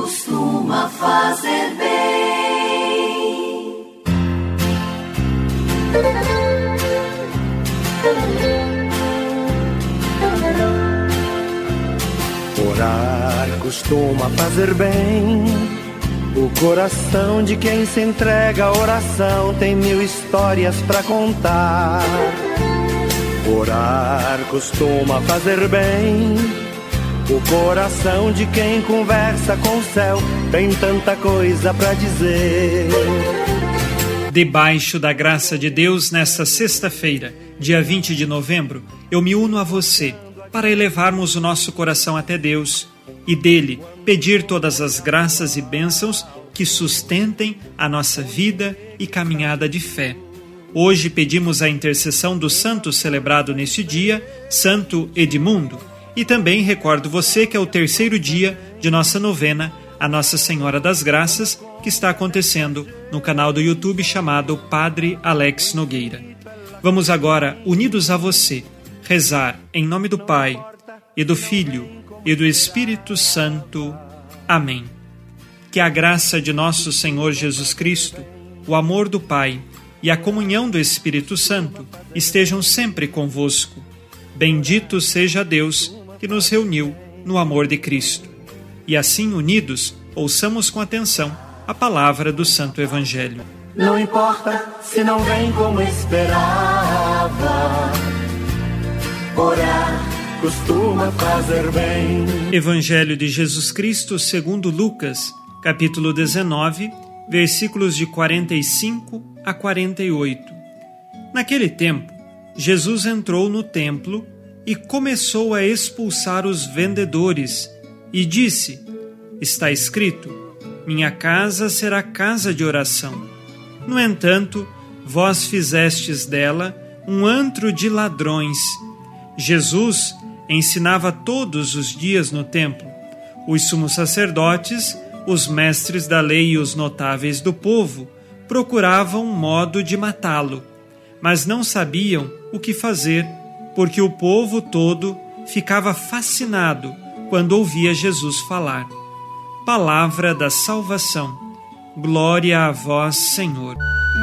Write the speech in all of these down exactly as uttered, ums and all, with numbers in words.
costuma fazer bem. Orar costuma fazer bem. O coração de quem se entrega à oração tem mil histórias pra contar. Orar costuma fazer bem. O coração de quem conversa com o céu tem tanta coisa pra dizer. Debaixo da graça de Deus, nesta sexta-feira, dia vinte de novembro, eu me uno a você para elevarmos o nosso coração até Deus e dele pedir todas as graças e bênçãos que sustentem a nossa vida e caminhada de fé. Hoje pedimos a intercessão do santo celebrado neste dia, Santo Edmundo, e também recordo você que é o terceiro dia de nossa novena a Nossa Senhora das Graças, que está acontecendo no canal do YouTube chamado Padre Alex Nogueira. Vamos agora, unidos a você, rezar em nome do Pai, e do Filho, e do Espírito Santo. Amém. Que a graça de nosso Senhor Jesus Cristo, o amor do Pai e a comunhão do Espírito Santo estejam sempre convosco. Bendito seja Deus que nos reuniu no amor de Cristo. E assim, unidos, ouçamos com atenção a palavra do Santo Evangelho. Não importa se não vem como esperava, orar costuma fazer bem. Evangelho de Jesus Cristo segundo Lucas, capítulo dezenove, versículos de quarenta e cinco a quarenta e oito. Naquele tempo, Jesus entrou no templo e começou a expulsar os vendedores e disse: está escrito, minha casa será casa de oração. No entanto, vós fizestes dela um antro de ladrões. Jesus ensinava todos os dias no templo. Os sumos sacerdotes, os mestres da lei e os notáveis do povo procuravam um modo de matá-lo, mas não sabiam o que fazer, porque o povo todo ficava fascinado quando ouvia Jesus falar. Palavra da salvação. Glória a vós, Senhor.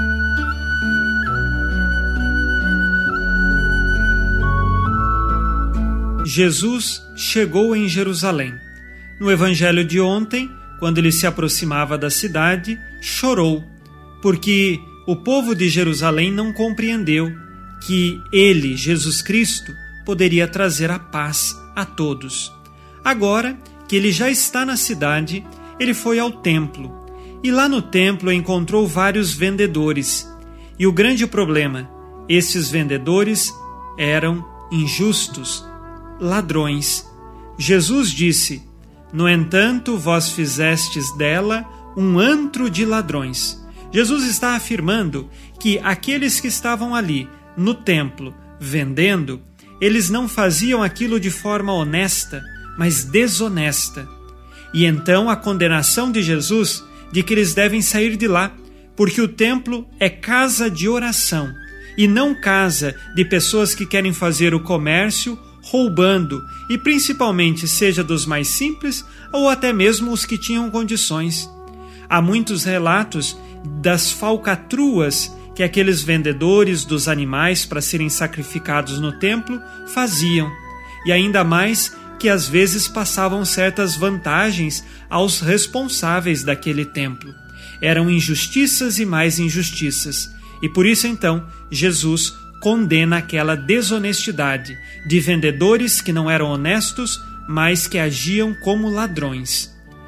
Jesus chegou em Jerusalém. No evangelho de ontem, quando ele se aproximava da cidade, chorou, porque o povo de Jerusalém não compreendeu que ele, Jesus Cristo, poderia trazer a paz a todos. Agora que ele já está na cidade, ele foi ao templo, e lá no templo encontrou vários vendedores. E o grande problema, esses vendedores eram injustos, ladrões. Jesus disse: no entanto, vós fizestes dela um antro de ladrões. Jesus está afirmando que aqueles que estavam ali, no templo, vendendo, eles não faziam aquilo de forma honesta, mas desonesta. E então a condenação de Jesus de que eles devem sair de lá, porque o templo é casa de oração, e não casa de pessoas que querem fazer o comércio roubando, e principalmente seja dos mais simples ou até mesmo os que tinham condições. Há muitos relatos das falcatruas que aqueles vendedores dos animais para serem sacrificados no templo faziam, e ainda mais que às vezes passavam certas vantagens aos responsáveis daquele templo. Eram injustiças e mais injustiças, e por isso então Jesus condena aquela desonestidade de vendedores que não eram honestos, mas que agiam como ladrões.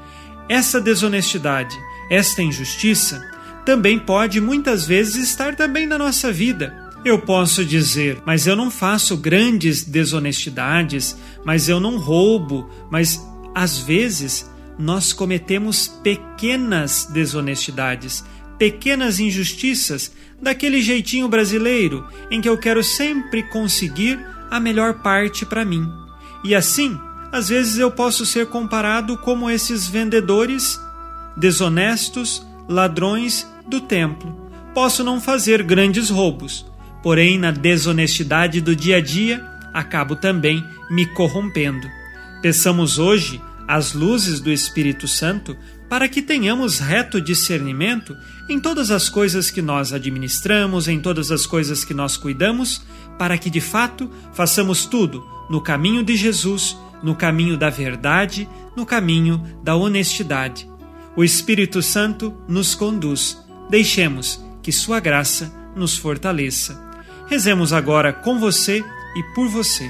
Essa desonestidade, esta injustiça, também pode muitas vezes estar também na nossa vida. Eu posso dizer, mas eu não faço grandes desonestidades, mas eu não roubo, mas às vezes nós cometemos pequenas desonestidades, pequenas injustiças, daquele jeitinho brasileiro, em que eu quero sempre conseguir a melhor parte para mim. E assim, às vezes eu posso ser comparado como esses vendedores desonestos, ladrões do templo. Posso não fazer grandes roubos, porém na desonestidade do dia a dia, acabo também me corrompendo. Peçamos hoje as luzes do Espírito Santo, para que tenhamos reto discernimento em todas as coisas que nós administramos, em todas as coisas que nós cuidamos, para que de fato façamos tudo no caminho de Jesus, no caminho da verdade, no caminho da honestidade. O Espírito Santo nos conduz. Deixemos que sua graça nos fortaleça. Rezemos agora com você e por você.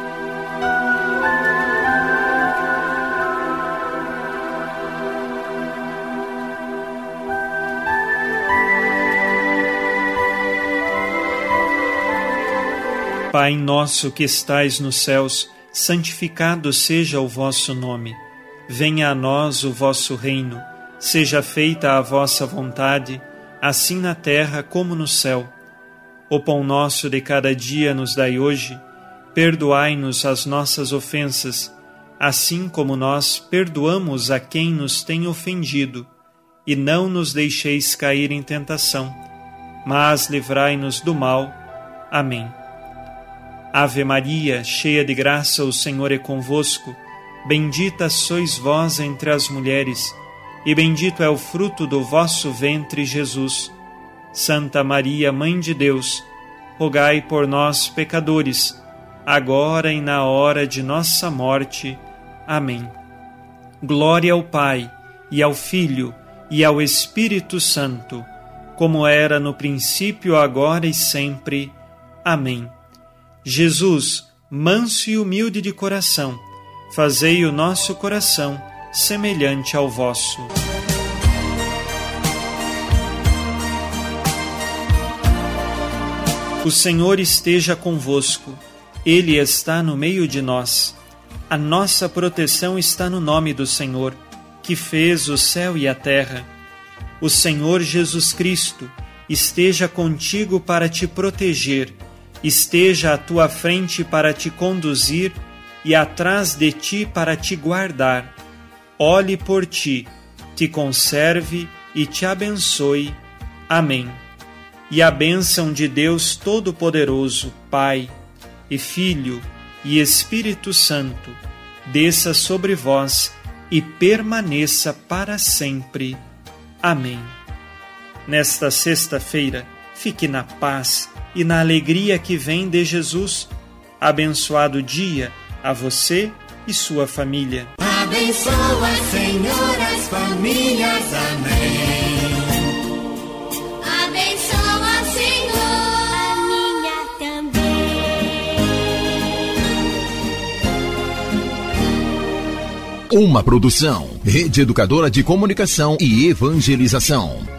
Pai nosso que estais nos céus, santificado seja o vosso nome. Venha a nós o vosso reino. Seja feita a vossa vontade, assim na terra como no céu. O pão nosso de cada dia nos dai hoje. Perdoai-nos as nossas ofensas, assim como nós perdoamos a quem nos tem ofendido. E não nos deixeis cair em tentação, mas livrai-nos do mal. Amém. Ave Maria, cheia de graça, o Senhor é convosco. Bendita sois vós entre as mulheres, e bendito é o fruto do vosso ventre, Jesus. Santa Maria, Mãe de Deus, rogai por nós, pecadores, agora e na hora de nossa morte. Amém. Glória ao Pai, e ao Filho, e ao Espírito Santo, como era no princípio, agora e sempre. Amém. Jesus, manso e humilde de coração, fazei o nosso coração semelhante ao vosso. O Senhor esteja convosco, Ele está no meio de nós. A nossa proteção está no nome do Senhor, que fez o céu e a terra. O Senhor Jesus Cristo esteja contigo para te proteger, esteja à tua frente para te conduzir e atrás de ti para te guardar. Olhe por ti, te conserve e te abençoe. Amém. E a bênção de Deus Todo-Poderoso, Pai e Filho e Espírito Santo, desça sobre vós e permaneça para sempre. Amém. Nesta sexta-feira, fique na paz e na alegria que vem de Jesus. Abençoado dia a você e sua família. Abençoa, Senhor, as famílias. Amém. Abençoa, Senhor, a minha também. Uma produção, Rede Educadora de Comunicação e Evangelização.